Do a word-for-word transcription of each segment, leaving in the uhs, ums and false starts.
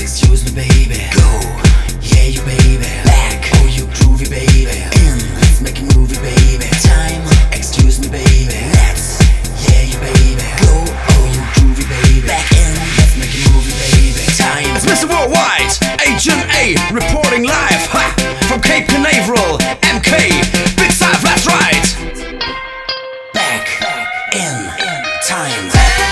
excuse me, baby. Go, yeah, you baby. Back, oh, you groovy, baby. In, let's make a movie, baby. Time, excuse me, baby. Let's, yeah, you baby. Go, oh, you groovy, baby. Back in, let's make a movie, baby. Time. It's Mister Worldwide, Agent A, reporting live, ha, from Cape Canaveral, M K, Big Five, that's right. Back, in, time.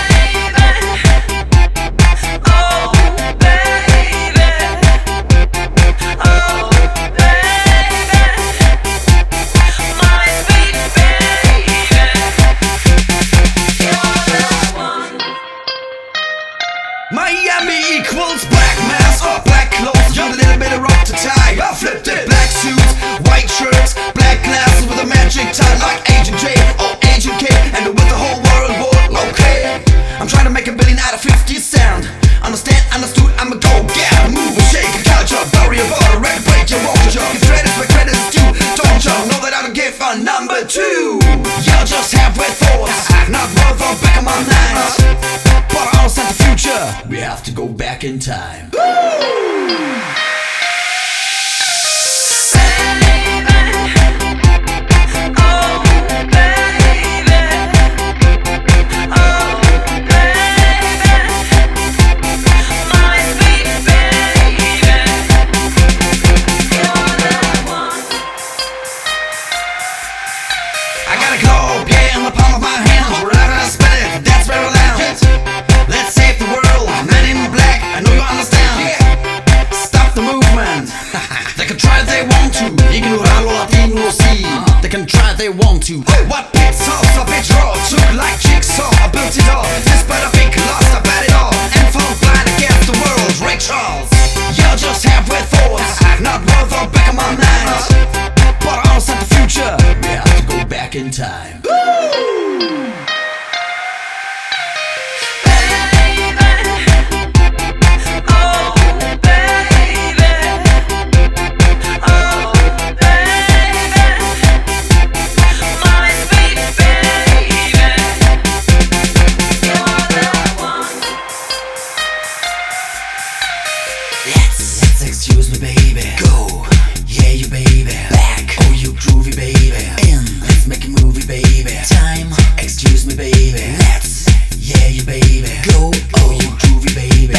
Miami equals black mask or black clothes, just a little bit of rock to tie. I flipped it. Black suits, white shirts, black glasses with a magic tie, like Agent J or Agent K, and with the whole world would okay. I'm trying to make a billion out of fifty sound. Understand, understood, I'm a go-getter. Move and shake a culture, bury a border, record break your won't you? Give credit where credit is due. Don't you know that I don't give a number two? Y'all just have weird thoughts, not worth the back of my mind. But I understand the future. We have to go back in time. They can try if they want to. What pits off, a bit raw, took like jigsaw, I built it all. Despite a big loss, I bet it all. And fall blind against the world, Ray Charles. Y'all just have weird thoughts, not worth the back of my mind. But I understand the future. We have to go back in time. Excuse me, baby. Go, yeah, you baby. Back, oh, you groovy, baby. In, let's make a movie, baby. Time, excuse me, baby. Let's, yeah, you baby. Go, oh, you groovy, baby.